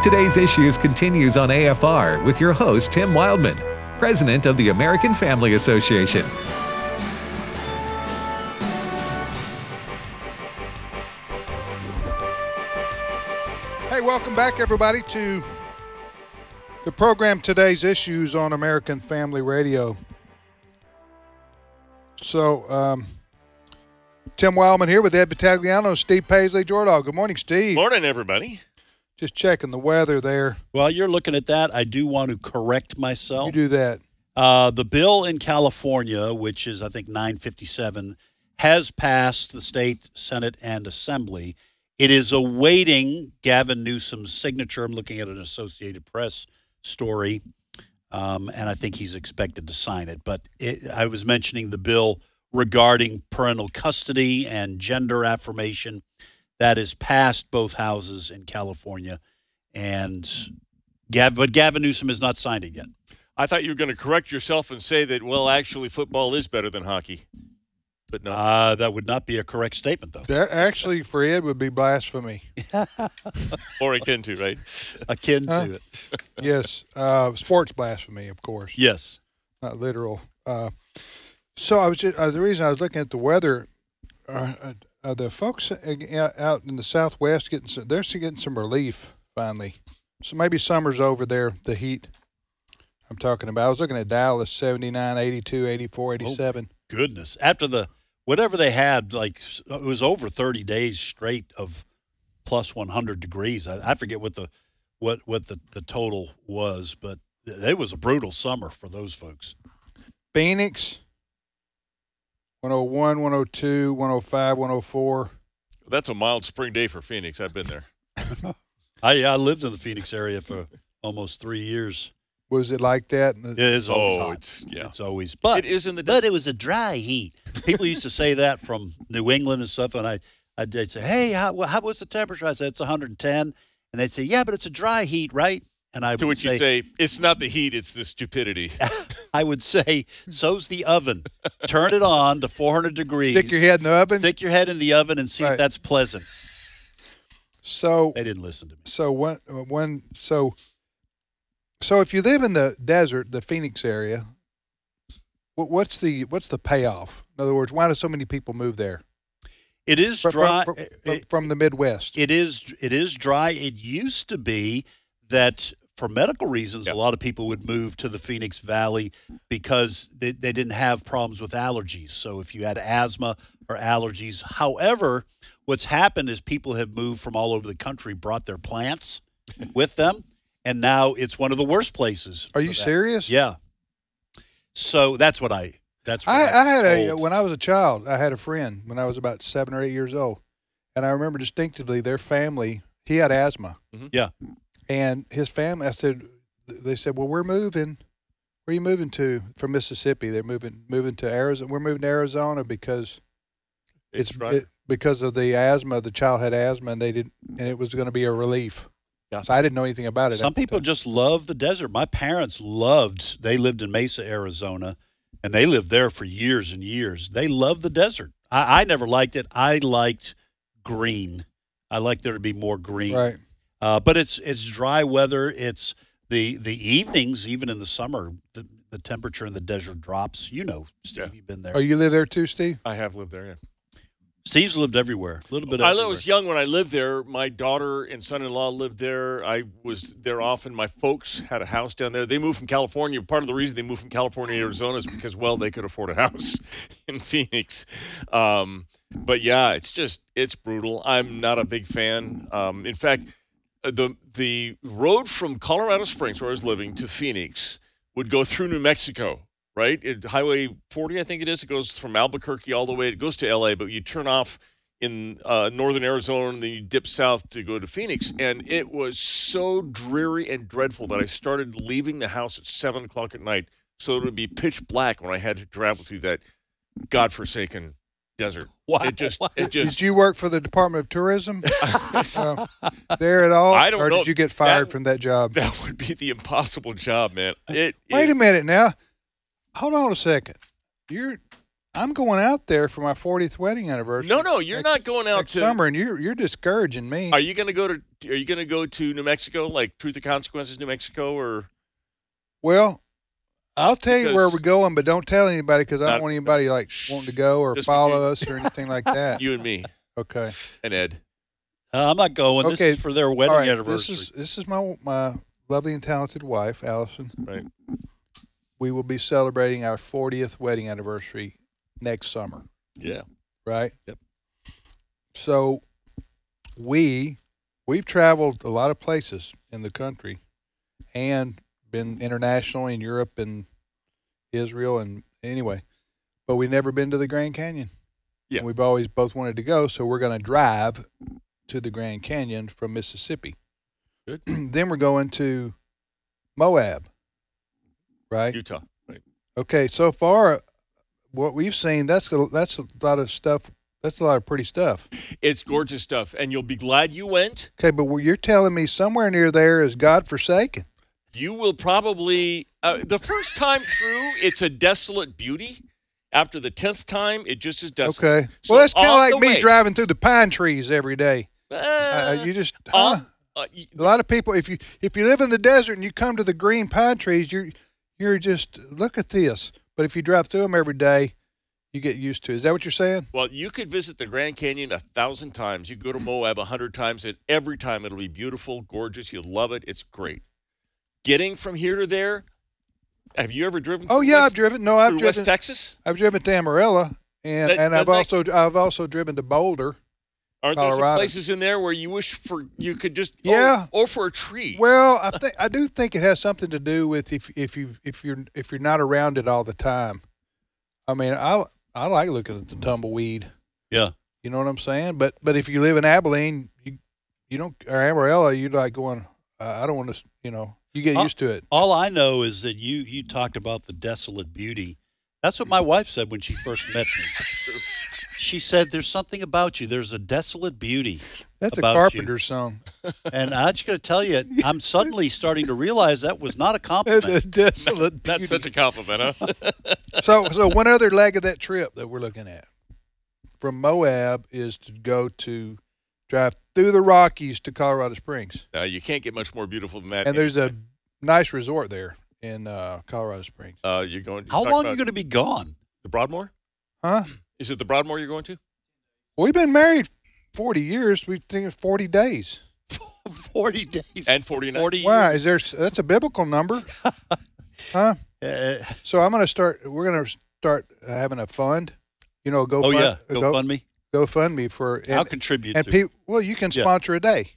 Today's Issues continues on AFR with your host, Tim Wildman, President of the American Family Association. Hey, welcome back, everybody, to the program Today's Issues on American Family Radio. So, Tim Wildman here with Ed Battagliano, Steve Paisley, Jordan. Good morning, Steve. Morning, everybody. Just checking the weather there. While you're looking at that, I do want to correct myself. You do that. The bill in California, which is, I think, 957, has passed the state, Senate, and Assembly. It is awaiting Gavin Newsom's signature. I'm looking at an Associated Press story, and I think he's expected to sign it. But I was mentioning the bill regarding parental custody and gender affirmation. That is passed both houses in California, but Gavin Newsom has not signed it yet. I thought you were going to correct yourself and say that, well, actually, football is better than hockey. But no. That would not be a correct statement, though. That actually, for Ed, would be blasphemy. Or akin to, right? Akin to it. Yes. Sports blasphemy, of course. Yes. Not literal. So I was just, the reason I was looking at the weather, the folks out in the Southwest they're getting some relief finally. So maybe summer's over there, the heat I'm talking about. I was looking at Dallas, 79, 82, 84, 87. Oh, goodness. After whatever they had, like it was over 30 days straight of plus 100 degrees. I forget what the total was, but it was a brutal summer for those folks. Phoenix, 101, 102, 105, 104. That's a mild spring day for Phoenix. I've been there. I lived in the Phoenix area for almost 3 years. Was it like that? It is always hot. It's always. But it is in the but it was a dry heat. People used to say that from New England and stuff, and I'd say, hey, what's the temperature? I said, it's 110. And they'd say, yeah, but it's a dry heat, right? And I to would which you'd say, it's not the heat, it's the stupidity. I would say, so's the oven. Turn it on to 400 degrees. Stick your head in the oven? Stick your head in the oven and see if that's pleasant. So they didn't listen to me. So if you live in the desert, the Phoenix area, what's the payoff? In other words, why do so many people move there? It is dry from the Midwest. It is dry. It used to be that for medical reasons, a lot of people would move to the Phoenix Valley because they didn't have problems with allergies. So if you had asthma or allergies, however, what's happened is people have moved from all over the country, brought their plants with them, and now it's one of the worst places. Are you serious? Yeah. So that's what I had when I was a child, I had a friend when I was about 7 or 8 years old, and I remember distinctively their family. He had asthma. Mm-hmm. Yeah. And his family, they said, well, we're moving. Where are you moving to? From Mississippi. They're moving to Arizona. We're moving to Arizona because because of the asthma. The child had asthma, and it was going to be a relief. Yeah. So I didn't know anything about it. Some people just love the desert. My parents they lived in Mesa, Arizona, and they lived there for years and years. They loved the desert. I never liked it. I liked green. I like there to be more green. Right. But it's dry weather. It's the evenings, even in the summer, the temperature in the desert drops. You know, Steve, you've been there. Oh, you live there too, Steve? I have lived there, yeah. Steve's lived everywhere, a little bit everywhere. I was young when I lived there. My daughter and son-in-law lived there. I was there often. My folks had a house down there. They moved from California. Part of the reason they moved from California to Arizona is because, well, they could afford a house in Phoenix. But, yeah, it's brutal. I'm not a big fan. In fact, the road from Colorado Springs, where I was living, to Phoenix would go through New Mexico. Right? Highway 40, I think it is. It goes from Albuquerque all the way. It goes to L.A., but you turn off in northern Arizona, and then you dip south to go to Phoenix. And it was so dreary and dreadful that I started leaving the house at 7 o'clock at night so it would be pitch black when I had to travel through that godforsaken desert. Wow. It just. Did you work for the Department of Tourism there at all? I don't know. Or did you get fired from that job? That would be the impossible job, man. Wait a minute now. Hold on a second. I'm going out there for my 40th wedding anniversary. No, you're not going out next to summer, and you're discouraging me. Are you going to go to? Are you going to go to New Mexico, like Truth or Consequences, New Mexico, or? Well, I'll tell you where Because- we're going, but don't tell anybody because I Not- don't want anybody like wanting to go or Just follow between- us or anything like that. You and me Okay. and Ed. I'm not going. This Okay. is for their wedding All right. anniversary. This is my lovely and talented wife, Allison. Right. We will be celebrating our 40th wedding anniversary next summer. Yeah. Right. Yep. So we've traveled a lot of places in the country and been internationally in Europe and Israel and anyway, but we've never been to the Grand Canyon. Yeah. And we've always both wanted to go, so we're going to drive to the Grand Canyon from Mississippi. Good. Then we're going to Moab. Right? Utah. Right. Okay, so far what we've seen that's a lot of stuff. That's a lot of pretty stuff. It's gorgeous stuff, and you'll be glad you went. Okay, but you're telling me somewhere near there is God-forsaken. You will probably the first time through, it's a desolate beauty. After the 10th time, it just is desolate. Okay. So Well, that's kind of on like the me way- driving through the pine trees every day. You just huh? on- A lot of people, if you live in the desert and you come to the green pine trees, you're just look at this. But if you drive through them every day, you get used to it. Is that what you're saying? Well, you could visit the Grand Canyon 1,000 times. You go to Moab 100 times, and every time it'll be beautiful, gorgeous. You'll love it. It's great. Getting from here to there, have you ever driven? Oh through yeah, West, I've driven. No, I've through driven. West Texas. I've driven to Amarillo, and That- I've that- I've also driven to Boulder. Aren't there some Colorado. places in there where you wish for you could just Yeah. or for a tree? Well, I do think it has something to do with if you're not around it all the time. I mean, I like looking at the tumbleweed. Yeah. You know what I'm saying? But if you live in Abilene, you don't or Amarillo, you like going. I don't want to. You get used to it. All I know is that you talked about the desolate beauty. That's what my wife said when she first met me. She said, "There's something about you. There's a desolate beauty." That's a about Carpenter song. And I just got to tell you, I'm suddenly starting to realize that was not a It's a compliment. desolate beauty. That's such a compliment, huh? So one other leg of that trip that we're looking at from Moab is to go to drive through the Rockies to Colorado Springs. You can't get much more beautiful than that. And there's a nice resort there in Colorado Springs. You're going. How long are you going to be gone? The Broadmoor? Huh? Is it the Broadmoor you're going to? We've been married 40 years. We think it's 40 days. 40 days. And 49. 40 Wow, years. that's a biblical number. Huh? So we're going to start having a fund, go Oh, yeah. GoFundMe. GoFundMe for I'll contribute and to people. Well, you can Yeah. sponsor a day.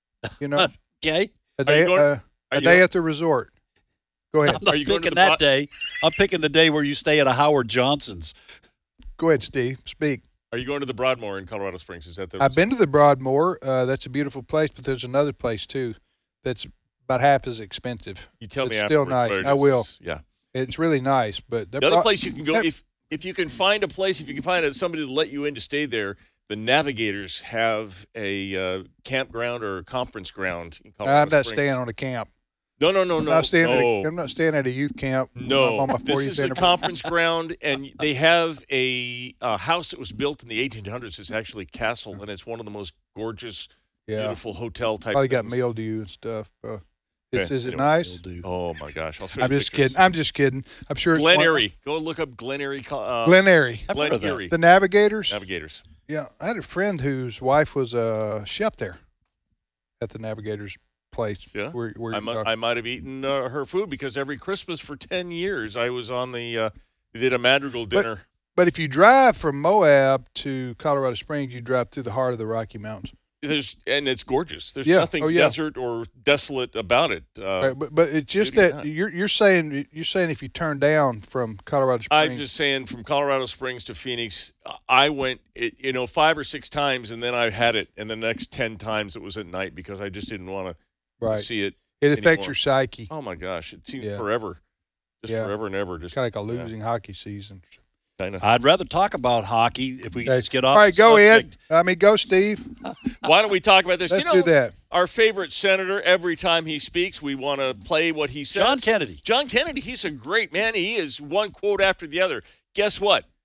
Okay. A Are day you going- a you day going- at the resort. Go ahead. I'm not Are you going to picking the that day. I'm picking the day where you stay at a Howard Johnson's. Go ahead, Steve. Speak. Are you going to the Broadmoor in Colorado Springs? Is that the? I've been to the Broadmoor. That's a beautiful place, but there's another place too that's about half as expensive. You tell me it's still afterwards nice. where it I is. will. Yeah. It's really nice, but The other place you can go if you can find a place, if you can find somebody to let you in to stay there. The Navigators have a campground or conference ground in Colorado I'm not Springs. staying on a camp. No. I'm not staying at a youth camp. No, on my 40th this is a anniversary. conference ground, and they have a house that was built in the 1800s. It's actually a castle, and it's one of the most gorgeous, Yeah, beautiful hotel type. probably got things. mildew and stuff. Okay, Is it anyway, nice? Oh my gosh! I'll show you I'm just pictures. kidding. I'm just kidding. I'm sure it's Glen one- Erie. Go look up Glen Erie. Glen Erie. I've Glen heard of that. Erie. The Navigators. Navigators. Yeah, I had a friend whose wife was a chef there at the Navigators place. Yeah? where I might have eaten her food because every Christmas for 10 years I was on the. They did a Madrigal dinner. But if you drive from Moab to Colorado Springs, you drive through the heart of the Rocky Mountains. And it's gorgeous. There's Yeah. nothing Oh, yeah. desert or desolate about it. Right, but it's just beauty or that not. you're saying if you turn down from Colorado Springs, I'm just saying, from Colorado Springs to Phoenix, I went, 5 or 6 times, and then I had it. And the next 10 times it was at night because I just didn't want to right, see it. it affects anymore. your psyche. Oh my gosh, it seems Yeah. forever, just Yeah. forever and ever. Just Kind of like a losing hockey season. kind of. I'd rather talk about hockey if we could Okay. just get off. All right, the go subject. Ed. Go Steve. Why don't we talk about this? Let's you know, do that. Our favorite senator. Every time he speaks, we want to play what he says. John Kennedy. John Kennedy. He's a great man. He is one quote after the other. Guess what?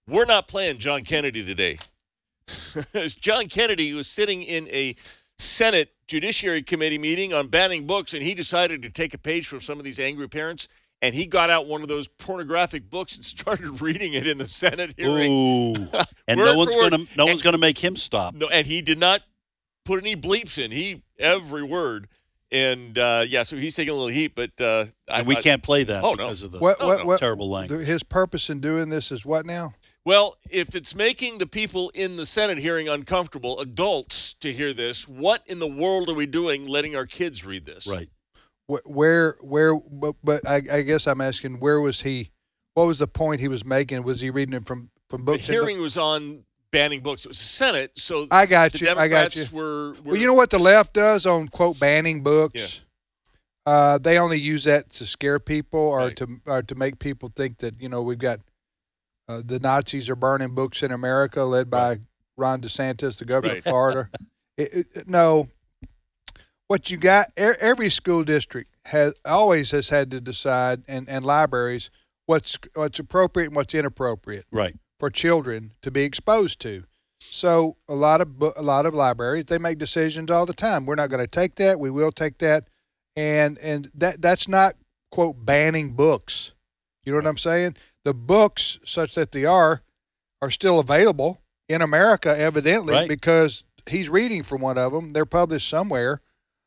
We're not playing John Kennedy today. John Kennedy was sitting in a Senate Judiciary Committee meeting on banning books, and he decided to take a page from some of these angry parents, and he got out one of those pornographic books and started reading it in the Senate hearing. Ooh. And Word no one's gonna make him stop. No, and he did not put any bleeps in. Every word. And, so he's taking a little heat, but we can't play that no. because of the What terrible language. his purpose in doing this is what now? Well, if it's making the people in the Senate hearing uncomfortable, adults, to hear this, what in the world are we doing letting our kids read this? Right. But I guess I'm asking, where was he? What was the point he was making? Was he reading it from books? The hearing was on banning books. It was the Senate, so I got the you. Democrats were Well, you know what the left does on quote banning books? Yeah. They only use that to scare people or to make people think that we've got the Nazis are burning books in America, led by Ron DeSantis, the governor of Florida. No. What you got, every school district always has had to decide, and libraries, what's appropriate and what's inappropriate for children to be exposed to. So a lot of libraries, they make decisions all the time. We're not going to take that. We will take that, and that's not quote banning books. You know what I'm saying? The books, such that they are still available in America, evidently, because he's reading from one of them. They're published somewhere.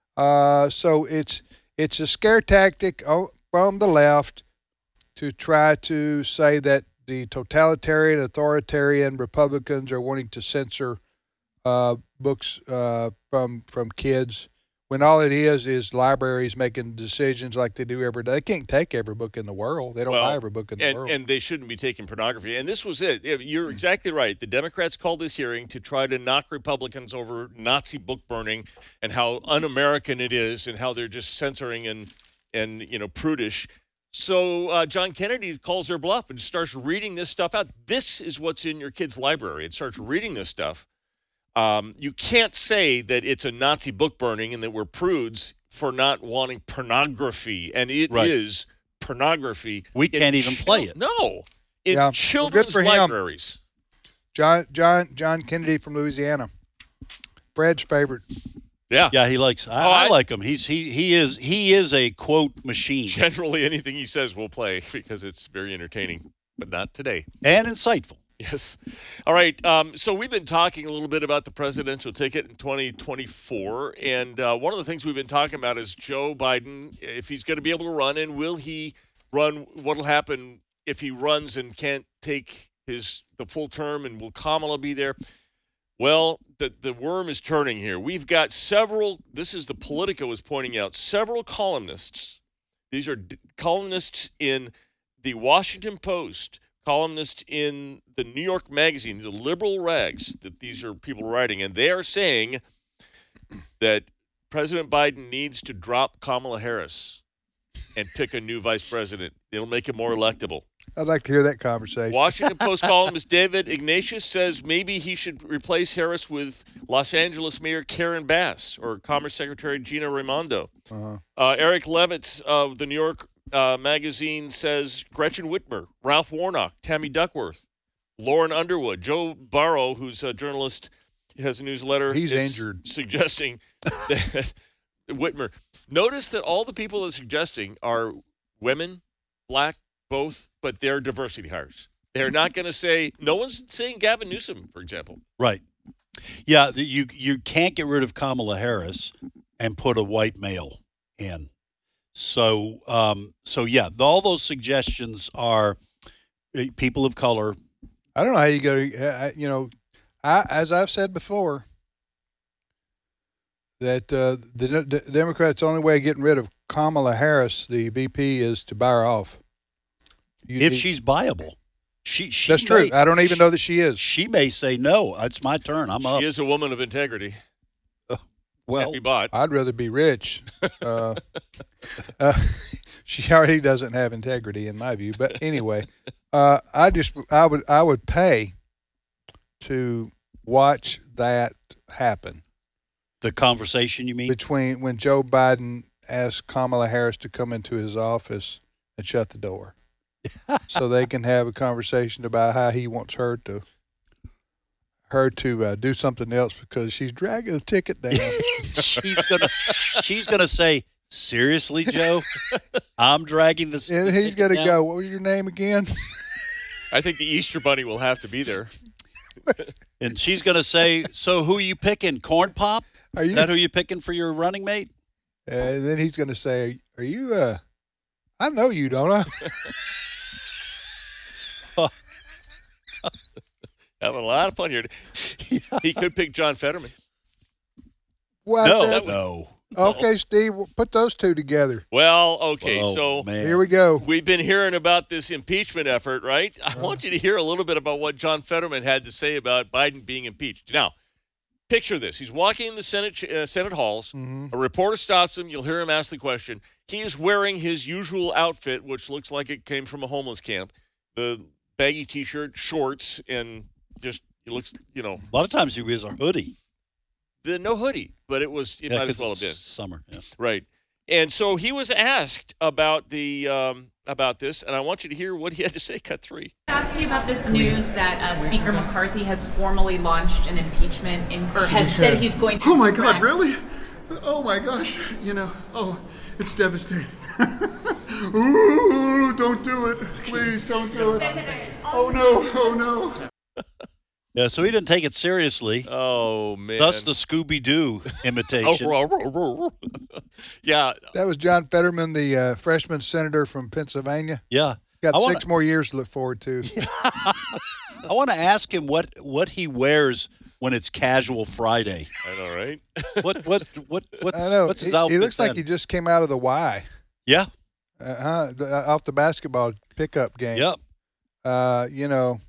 So it's a scare tactic from the left to try to say that the totalitarian, authoritarian Republicans are wanting to censor books from kids, when all it is libraries making decisions like they do every day. They can't take every book in the world. They don't buy every book in the world. And they shouldn't be taking pornography. And this was it. You're exactly right. The Democrats called this hearing to try to knock Republicans over Nazi book burning and how un-American it is and how they're just censoring and prudish. So John Kennedy calls their bluff and starts reading this stuff out. This is what's in your kid's library. It starts reading this stuff. You can't say that it's a Nazi book burning and that we're prudes for not wanting pornography, and it is pornography. We can't even play it. No, in children's libraries. John Kennedy from Louisiana, Fred's favorite. Yeah, he likes. I like him. He is a quote machine. Generally, anything he says we'll play because it's very entertaining, but not today. And insightful. Yes. All right. So we've been talking a little bit about the presidential ticket in 2024. And one of the things we've been talking about is Joe Biden, if he's going to be able to run, and will he run, what will happen if he runs and can't take the full term, and will Kamala be there? Well, the worm is turning here. We've got this is the Politico is pointing out, several columnists. These are columnists in the Washington Post, columnist in the New York Magazine, the liberal rags that these are people writing, and they are saying that President Biden needs to drop Kamala Harris and pick a new vice president. It'll make him more electable. I'd like to hear that conversation. Washington Post columnist David Ignatius says maybe he should replace Harris with Los Angeles Mayor Karen Bass or Commerce Secretary Gina Raimondo. Eric Levitz of the New York Magazine says Gretchen Whitmer, Ralph Warnock, Tammy Duckworth, Lauren Underwood, Joe Barrow, who's a journalist, has a newsletter. He's injured. Suggesting that Whitmer. Notice that all the people they're suggesting are women, black, both, but they're diversity hires. They're not going to say, no one's saying Gavin Newsom, for example. Right. Yeah, you can't get rid of Kamala Harris and put a white male in. So all those suggestions are people of color. I don't know how you go to, as I've said before, that the Democrats' only way of getting rid of Kamala Harris, the VP, is to buy her off. If she's viable. That's true. I don't even know that she is. She may say, no, it's my turn. I'm up. She is a woman of integrity. Well, I'd rather be rich. She already doesn't have integrity, in my view. But anyway, I would pay to watch that happen. The conversation, you mean? Between when Joe Biden asked Kamala Harris to come into his office and shut the door. so they can have a conversation about how he wants her to do something else because she's dragging the ticket down. she's gonna say, seriously, Joe, I'm dragging this. And he's going to go, what was your name again? I think the Easter Bunny will have to be there. And she's gonna say, so who are you picking? Corn Pop? Are Is you? that who you picking for your running mate? And then he's going to say, are you, I know you, don't I? Having a lot of fun here. He could pick John Fetterman. Well, No. okay, Steve, we'll put those two together. Well, okay, Oh, so man. Here we go. we've been hearing about this impeachment effort, right? I want you to hear a little bit about what John Fetterman had to say about Biden being impeached. Now, picture this. He's walking in the Senate halls. A reporter stops him. You'll hear him ask the question. He is wearing his usual outfit, which looks like it came from a homeless camp. The baggy T-shirt, shorts, and just he looks, A lot of times he wears a hoodie. no hoodie, but it might as 'cause well have it's been. summer. Yeah. Right. And so he was asked about about this, and I want you to hear what he had to say. Cut 3. Ask you about this news that Speaker McCarthy has formally launched an impeachment or has said he's going to. Oh my God, direct- really? Oh my gosh, it's devastating. Ooh, don't do it. Please don't do it. Oh no. Yeah, so he didn't take it seriously. Oh man. Thus the Scooby-Doo imitation. Yeah. That was John Fetterman, the freshman senator from Pennsylvania. Yeah. Got I wanna- 6 more years to look forward to. I want to ask him what he wears when it's Casual Friday. I know, right? What's I know. what's his He outfit looks like then? he just came out of the Y. Yeah. Off the basketball pickup game. Yep.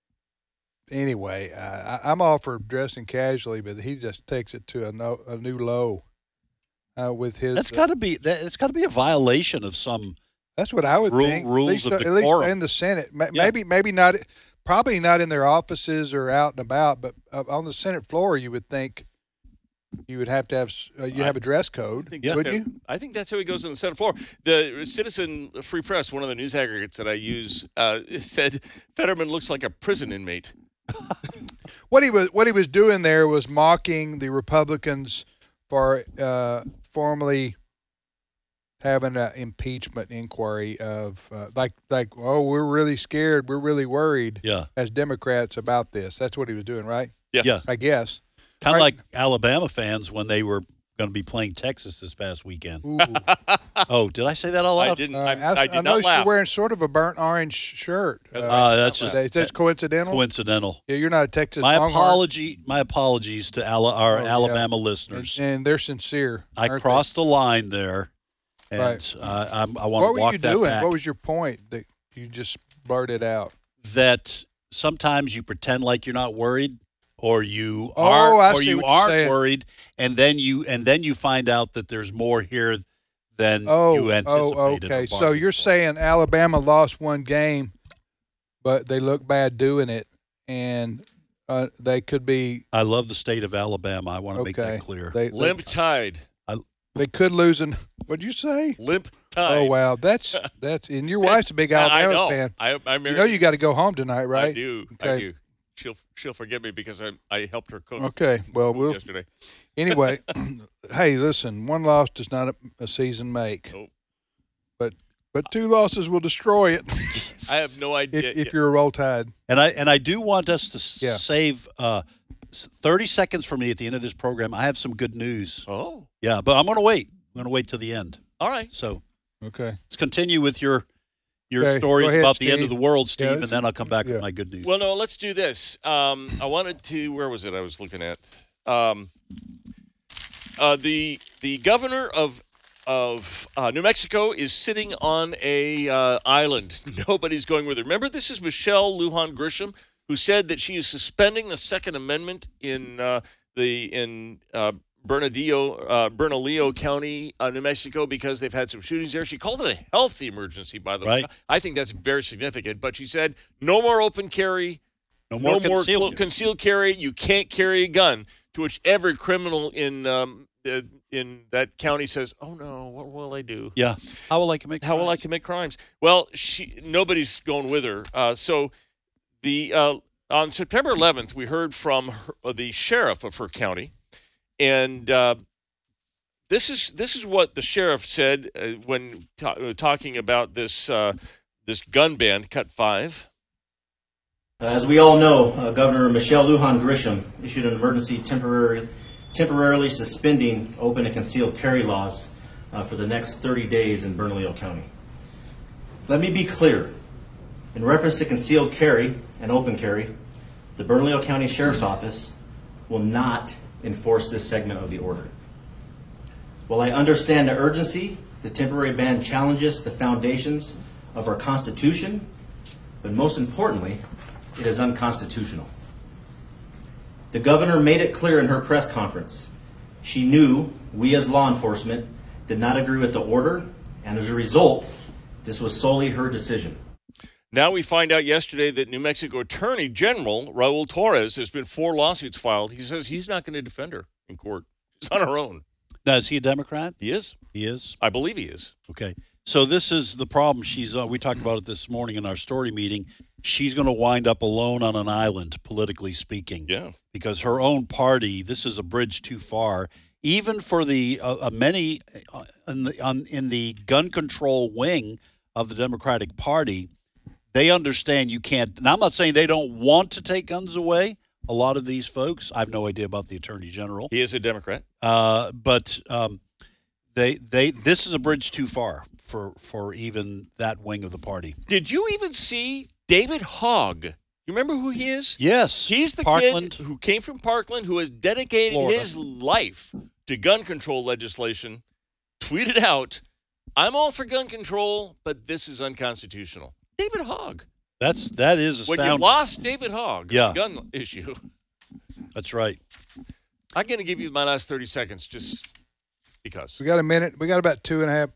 Anyway, I'm all for dressing casually, but he just takes it to a new low with his. That's got to be a violation of some. That's what I would think. rules of at least decorum. in the Senate. Yeah. Maybe not. Probably not in their offices or out and about, but on the Senate floor, you would think you would have to have you have a dress code, wouldn't you? I think that's how he goes on the Senate floor. The Citizen Free Press, one of the news aggregates that I use, said Fetterman looks like a prison inmate. What he was doing there was mocking the Republicans for formally having an impeachment inquiry of we're really scared, we're really worried Yeah. as Democrats about this. That's what he was doing, right? Yeah. I guess. Kind of Right. like Alabama fans when they were going to be playing Texas this past weekend. Ooh. Oh, did I say that out loud? I didn't. I I did know not laugh. you're wearing sort of a burnt orange shirt. That's just That's coincidental. coincidental. Yeah, you're not a Texas My Longhorn. apologies to our yeah. Alabama listeners. And they're sincere. I aren't crossed the line there, and Right. I want they? to What were walk you that doing? back. What was your point that you just blurted out? That sometimes you pretend like you're not worried, or you Oh, are, I or see you what you're aren't saying. worried, and then you find out that there's more here than you Oh, anticipated. okay. or So bargained you're for. saying Alabama lost one game, but they look bad doing it, and they could be I love the state of Alabama. I want to make okay. that clear. Limp tide. They could lose. What'd you say? Limp tide. Oh wow, that's and your wife's a big I Alabama know. fan. I'm You know you got to go home tonight, right? I do. I Okay. do. She'll forgive me because I helped her cook Okay. Well, we'll yesterday. anyway. Hey, listen. One loss does not a season make. Nope. But 2 losses will destroy it I have no idea. if you're a Roll Tide. And I do want us to Yeah. save 30 seconds for me at the end of this program. I have some good news. Oh, Yeah, but I'm going to wait. I'm going to wait till the end. all right. So Okay. let's continue with your Okay, stories go ahead, about the end Steve. of the world, Steve, Yeah, and then I'll come back with my good news. Well, no, let's do this. I wanted to. Where was it? I was looking at the governor of New Mexico is sitting on a island. Nobody's going with her. Remember, this is Michelle Lujan Grisham, who said that she is suspending the Second Amendment in Bernalillo County, New Mexico, because they've had some shootings there. She called it a health emergency, by the way. Right. I think that's very significant. But she said no more open carry, no more concealed. concealed carry. You can't carry a gun. To which every criminal in in that county says, "Oh no, what will I do? Yeah. How will I commit crimes? How will I commit crimes?" Well, nobody's going with her. So on September 11th, we heard from the sheriff of her county, and this is what the sheriff said when talking about this gun ban, Cut 5. As we all know, Governor Michelle Lujan Grisham issued an emergency temporarily suspending open and concealed carry laws for the next 30 days in Bernalillo County. Let me be clear. In reference to concealed carry and open carry, the Bernalillo County Sheriff's Office will not enforce this segment of the order. While I understand the urgency, the temporary ban challenges the foundations of our Constitution, but most importantly, it is unconstitutional. The governor made it clear in her press conference. She knew we as law enforcement did not agree with the order, and as a result, this was solely her decision. Now we find out yesterday that New Mexico Attorney General Raul Torres has been 4 lawsuits filed. He says he's not going to defend her in court. She's on her own. Now, is he a Democrat? He is. He is? I believe he is. Okay. So this is the problem. We talked about it this morning in our story meeting. She's going to wind up alone on an island, politically speaking. Yeah. Because her own party, this is a bridge too far. Even for the many in the gun control wing of the Democratic Party, they understand you can't. And I'm not saying they don't want to take guns away. A lot of these folks, I have no idea about the Attorney General. He is a Democrat. But this is a bridge too far for even that wing of the party. Did you even see David Hogg? You remember who he is? Yes. He's the Parkland. kid who came from Parkland, who has dedicated Florida. his life to gun control legislation, tweeted out, "I'm all for gun control, but this is unconstitutional." David Hogg. That is astounding. When you lost David Hogg, Yeah. the gun issue. That's right. I'm going to give you my last 30 seconds just because. We got a minute. We got about two and a half,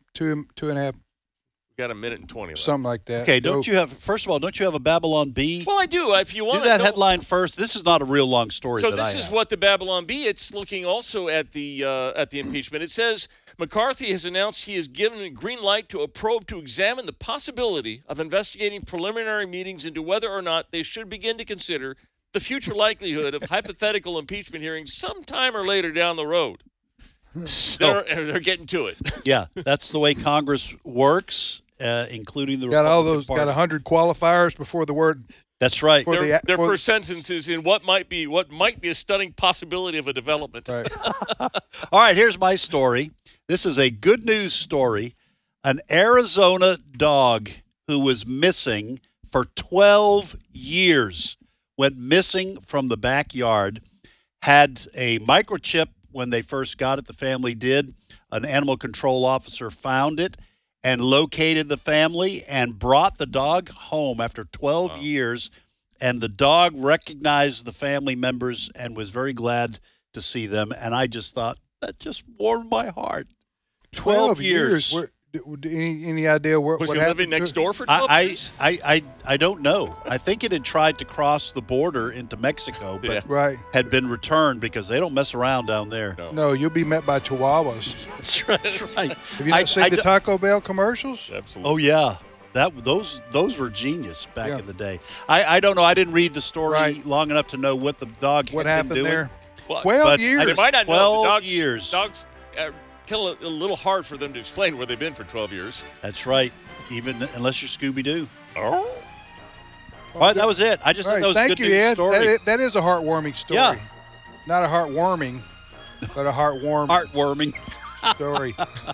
We got a minute and 20 left. something like that. Okay, don't you have a Babylon Bee? Well, I do. If you want Do to that know, headline first. This is not a real long story. So that this I is have. what the Babylon Bee. It's looking also at the impeachment. It says McCarthy has announced he has given a green light to a probe to examine the possibility of investigating preliminary meetings into whether or not they should begin to consider the future likelihood of hypothetical impeachment hearings sometime or later down the road. So, They're getting to it. yeah, that's the way Congress works, including the got all Republican those. Party. Got 100 qualifiers before the word. That's right. For Their the- for- first sentence is in what might be a stunning possibility of a development. Right. All right, here's my story. This is a good news story. An Arizona dog who was missing for 12 years went missing from the backyard, had a microchip when they first got it. The family did. An animal control officer found it and located the family and brought the dog home after 12 years. And the dog recognized the family members and was very glad to see them. And I just thought, that just warmed my heart. 12 years. Any idea where, Was what he happened living to next it? door for 12 years? I don't know. I think it had tried to cross the border into Mexico, but Yeah. Right. had been returned because they don't mess around down there. No. No, you'll be met by chihuahuas. That's right. That's right. Have you not seen the Taco Bell commercials? Absolutely. Oh yeah, those were genius back Yeah. in the day. I don't know. I didn't read the story Right. long enough to know what the dog What had happened been doing. there? Well, 12 but years. They might not know. 12 The dogs, years. Dogs kill a little hard for them to explain where they've been for 12 years. That's right. Even unless you're Scooby Doo. Oh. All right, that was it. I just All thought right, that was a thank good you, news Ed. story. That is a heartwarming story. Yeah. Not a heartwarming, but a heartwarming Heartwarming. story.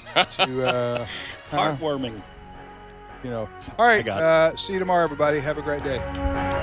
To Heartwarming. you know. All right. got See you tomorrow, everybody. Have a great day.